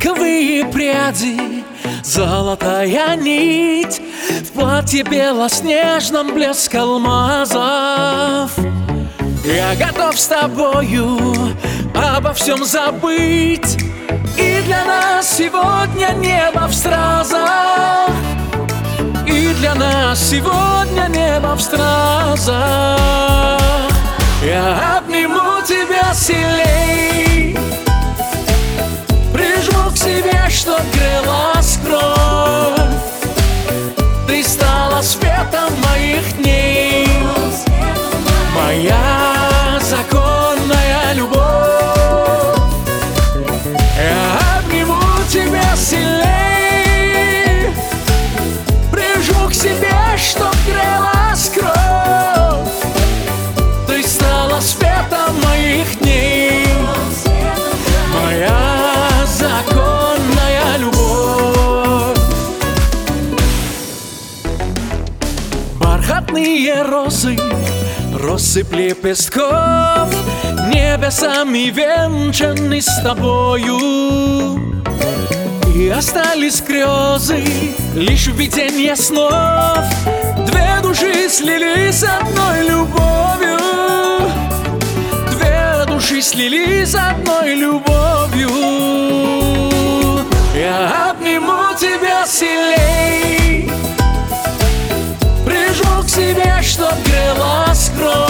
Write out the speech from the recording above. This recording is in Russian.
Шелковые пряди, золотая нить, в платье белоснежном блеск алмазов. Я готов с тобою обо всем забыть, и для нас сегодня небо в стразах, и для нас сегодня небо в стразах. Я обниму тебя силей, прижму к себе, чтоб грелась кровь. Ты стала светом моих дней, моя законная любовь. Я обниму тебя сильней, прижму к себе, чтоб грелась кровь. Ты стала светом моих дней, моя законная любовь. Бархатные розы, россыпь лепестков, небесами венчаны с тобою. И остались грезы лишь в виденье снов. Две души слились одной любовью, две души слились одной любовью. Я обниму тебя сильней, прижму к себе, чтоб грелась кровь.